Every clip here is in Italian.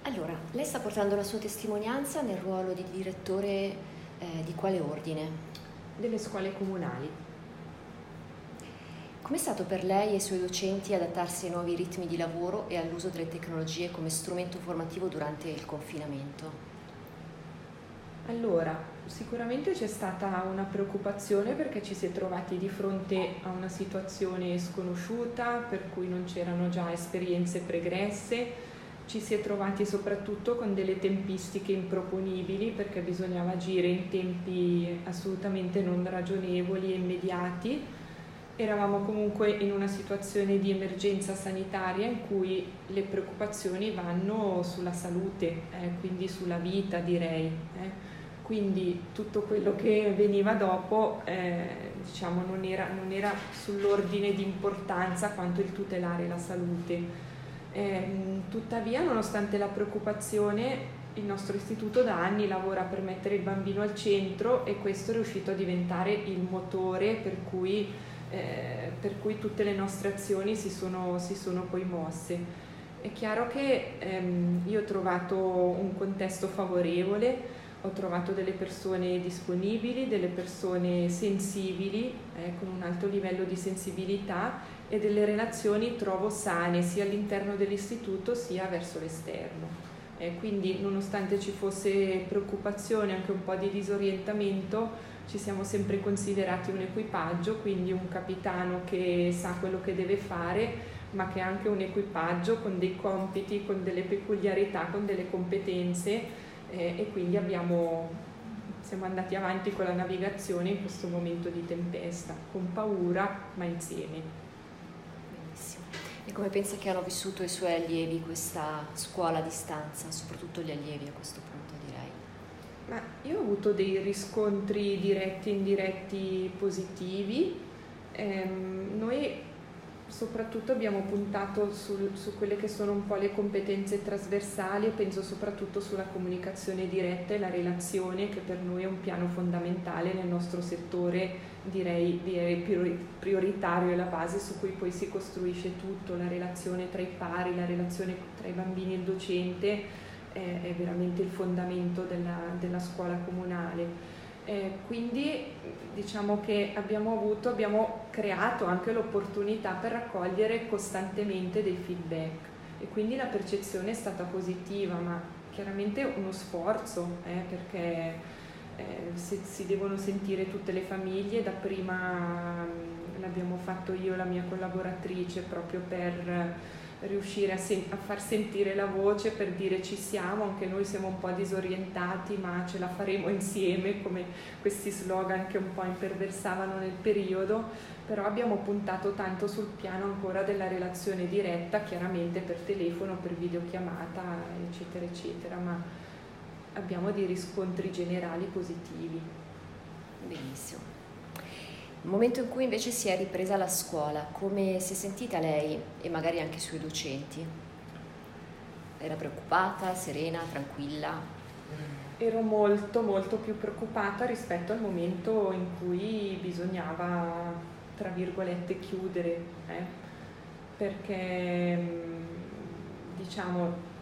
Allora, lei sta portando la sua testimonianza nel ruolo di direttore di quale ordine? Delle scuole comunali. Com'è stato per lei e i suoi docenti adattarsi ai nuovi ritmi di lavoro e all'uso delle tecnologie come strumento formativo durante il confinamento? Allora, sicuramente c'è stata una preoccupazione perché ci si è trovati di fronte a una situazione sconosciuta, per cui non c'erano già esperienze pregresse, ci si è trovati soprattutto con delle tempistiche improponibili perché bisognava agire in tempi assolutamente non ragionevoli e immediati. Eravamo comunque in una situazione di emergenza sanitaria in cui le preoccupazioni vanno sulla salute, quindi sulla vita direi. Quindi tutto quello che veniva dopo diciamo non era sull'ordine di importanza quanto il tutelare la salute. Tuttavia, nonostante la preoccupazione, il nostro istituto da anni lavora per mettere il bambino al centro e questo è riuscito a diventare il motore per cui tutte le nostre azioni si sono poi mosse. È chiaro che io ho trovato un contesto favorevole, ho trovato delle persone disponibili, delle persone sensibili, con un alto livello di sensibilità e delle relazioni trovo sane sia all'interno dell'istituto sia verso l'esterno. Quindi nonostante ci fosse preoccupazione, anche un po' di disorientamento, ci siamo sempre considerati un equipaggio, quindi un capitano che sa quello che deve fare, ma che è anche un equipaggio con dei compiti, con delle peculiarità, con delle competenze e quindi siamo andati avanti con la navigazione in questo momento di tempesta, con paura ma insieme. Benissimo. E come pensa che hanno vissuto i suoi allievi questa scuola a distanza, soprattutto gli allievi a questo punto direi? Ma io ho avuto dei riscontri diretti e indiretti positivi. Noi soprattutto abbiamo puntato su quelle che sono un po' le competenze trasversali e penso soprattutto sulla comunicazione diretta e la relazione, che per noi è un piano fondamentale nel nostro settore, direi prioritario, è la base su cui poi si costruisce tutto, la relazione tra i pari, la relazione tra i bambini e il docente è veramente il fondamento della scuola comunale. Quindi diciamo che abbiamo creato anche l'opportunità per raccogliere costantemente dei feedback e quindi la percezione è stata positiva, ma chiaramente uno sforzo perché si devono sentire tutte le famiglie. Dapprima l'abbiamo fatto io e la mia collaboratrice proprio per riuscire a far sentire la voce, per dire ci siamo, anche noi siamo un po' disorientati ma ce la faremo insieme, come questi slogan che un po' imperversavano nel periodo, però abbiamo puntato tanto sul piano ancora della relazione diretta, chiaramente per telefono, per videochiamata eccetera eccetera, ma abbiamo dei riscontri generali positivi. Benissimo. Nel momento in cui invece si è ripresa la scuola, come si è sentita lei e magari anche i suoi docenti? Era preoccupata, serena, tranquilla? Ero molto molto più preoccupata rispetto al momento in cui bisognava, tra virgolette, chiudere, perché diciamo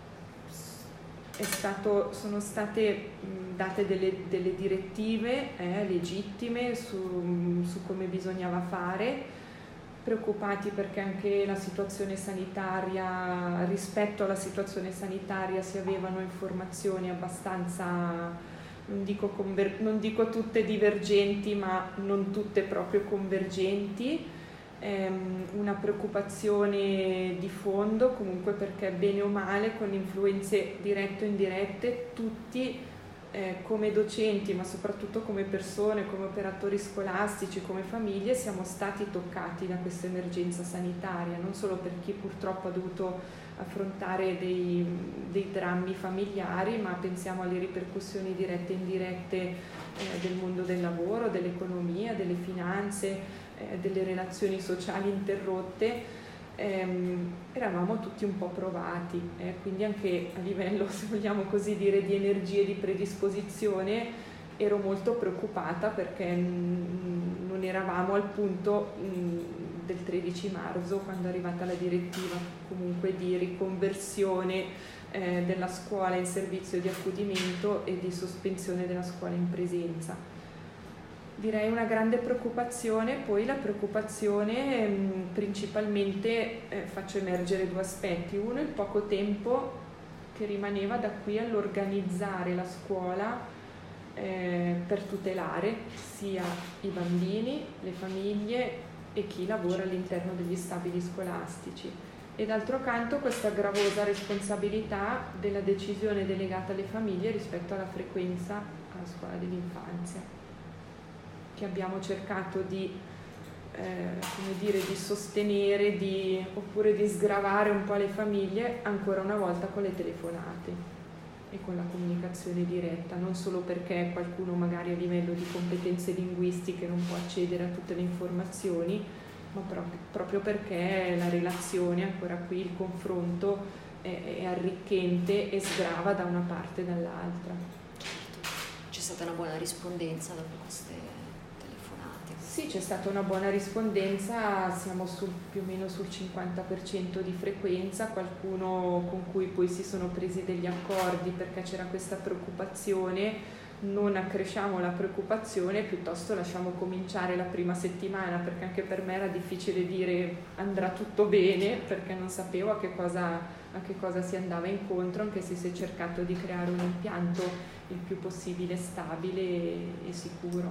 sono state date delle direttive legittime su come bisognava fare, preoccupati perché anche la situazione sanitaria, rispetto alla situazione sanitaria si avevano informazioni abbastanza, non dico tutte divergenti, ma non tutte proprio convergenti. Una preoccupazione di fondo comunque perché bene o male con influenze dirette o indirette tutti come docenti ma soprattutto come persone, come operatori scolastici, come famiglie siamo stati toccati da questa emergenza sanitaria, non solo per chi purtroppo ha dovuto affrontare dei drammi familiari, ma pensiamo alle ripercussioni dirette e indirette del mondo del lavoro, dell'economia, delle finanze, delle relazioni sociali interrotte. Eravamo tutti un po' provati, quindi anche a livello, se vogliamo così dire, di energie, di predisposizione ero molto preoccupata perché non eravamo al punto del 13 marzo, quando è arrivata la direttiva comunque di riconversione della scuola in servizio di accudimento e di sospensione della scuola in presenza. Direi una grande preoccupazione, poi la preoccupazione principalmente faccio emergere due aspetti. Uno, il poco tempo che rimaneva da qui all'organizzare la scuola per tutelare sia i bambini, le famiglie e chi lavora all'interno degli stabili scolastici. E d'altro canto questa gravosa responsabilità della decisione delegata alle famiglie rispetto alla frequenza alla scuola dell'infanzia, che abbiamo cercato di, di sostenere, oppure di sgravare un po' le famiglie ancora una volta con le telefonate e con la comunicazione diretta, non solo perché qualcuno magari a livello di competenze linguistiche non può accedere a tutte le informazioni, ma proprio perché la relazione, ancora qui il confronto è arricchente e sgrava da una parte e dall'altra. Certo, c'è stata una buona rispondenza dopo queste telefonate? Sì, c'è stata una buona rispondenza, siamo più o meno sul 50% di frequenza, qualcuno con cui poi si sono presi degli accordi perché c'era questa preoccupazione. Non accresciamo la preoccupazione, piuttosto lasciamo cominciare la prima settimana, perché anche per me era difficile dire andrà tutto bene, perché non sapevo a che cosa si andava incontro, anche se si è cercato di creare un impianto il più possibile stabile e sicuro.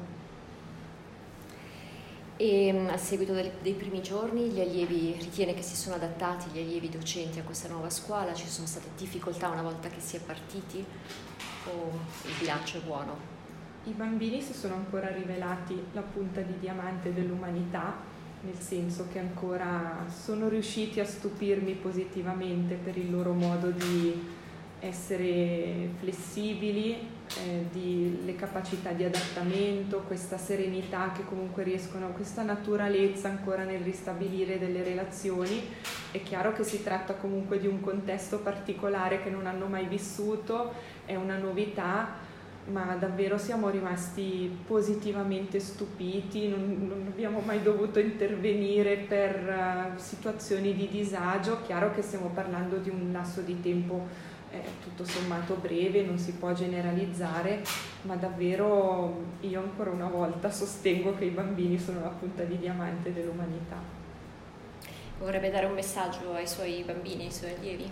E a seguito dei primi giorni gli allievi ritiene che si sono adattati, gli allievi docenti, a questa nuova scuola? Ci sono state difficoltà una volta che si è partiti? O il bilancio è buono? I bambini si sono ancora rivelati la punta di diamante dell'umanità, nel senso che ancora sono riusciti a stupirmi positivamente per il loro modo di essere flessibili, le capacità di adattamento, questa serenità che comunque riescono, questa naturalezza ancora nel ristabilire delle relazioni. È chiaro che si tratta comunque di un contesto particolare che non hanno mai vissuto, è una novità, ma davvero siamo rimasti positivamente stupiti, non abbiamo mai dovuto intervenire per situazioni di disagio. Chiaro che stiamo parlando di un lasso di tempo tutto sommato breve, non si può generalizzare, ma davvero io ancora una volta sostengo che i bambini sono la punta di diamante dell'umanità. Vorrebbe dare un messaggio ai suoi bambini, ai suoi allievi?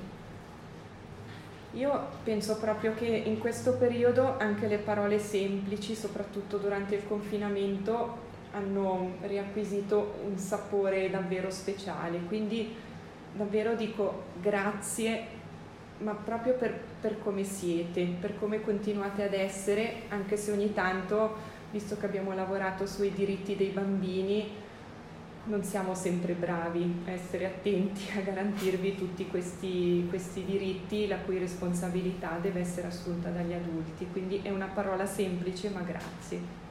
Io penso proprio che in questo periodo anche le parole semplici, soprattutto durante il confinamento, hanno riacquisito un sapore davvero speciale, quindi davvero dico grazie, ma proprio per come siete, per come continuate ad essere, anche se ogni tanto, visto che abbiamo lavorato sui diritti dei bambini, non siamo sempre bravi a essere attenti a garantirvi tutti questi diritti, la cui responsabilità deve essere assunta dagli adulti. Quindi è una parola semplice, ma grazie.